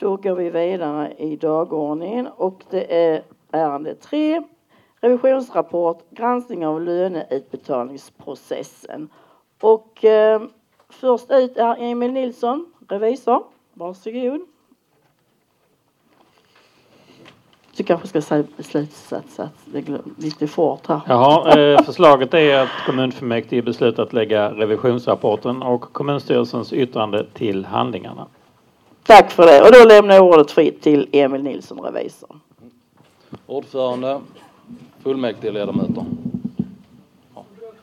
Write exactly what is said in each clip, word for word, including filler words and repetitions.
Då går vi vidare i dagordningen och det är ärende tre. Revisionsrapport, granskning av löneutbetalningsprocessen. Och eh, först ut är Emil Nilsson, revisor. Varsågod. Du kanske ska säga beslutssats att det är lite fort här. Jaha, eh, förslaget är att kommunfullmäktige beslutat att lägga revisionsrapporten och kommunstyrelsens yttrande till handlingarna. Tack för det. Och då lämnar jag ordet fritt till Emil Nilsson, revisor. Ordförande, fullmäktige ledamöter. Ja.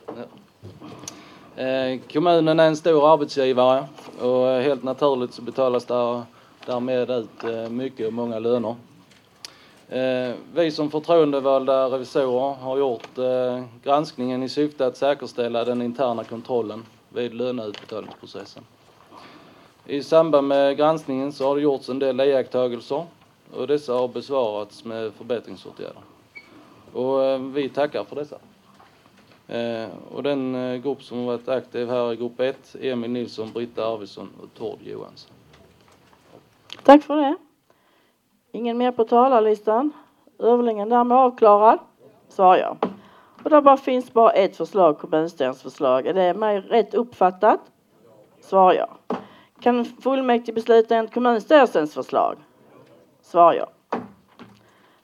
Eh, kommunen är en stor arbetsgivare och helt naturligt så betalas där, därmed ut eh, mycket och många löner. Eh, vi som förtroendevalda revisorer har gjort eh, granskningen i syfte att säkerställa den interna kontrollen vid löneutbetalningsprocessen. I samband med granskningen så har det gjorts en del iakttagelser och dessa har besvarats med förbättringsåtgärder. Och eh, vi tackar för dessa. Eh, och den eh, grupp som har varit aktiv här är grupp ett, Emil Nilsson, Britta Arvidsson och Tord Johansson. Tack för det. Ingen mer på talarlistan. Överläggningen därmed avklarad. Svarar jag. Och då bara finns bara ett förslag, kommunstyrelsens förslag. Är det mig rätt uppfattat? Svarar jag. Kan fullmäktige besluta enligt kommunstyrelsens förslag? Svarar jag.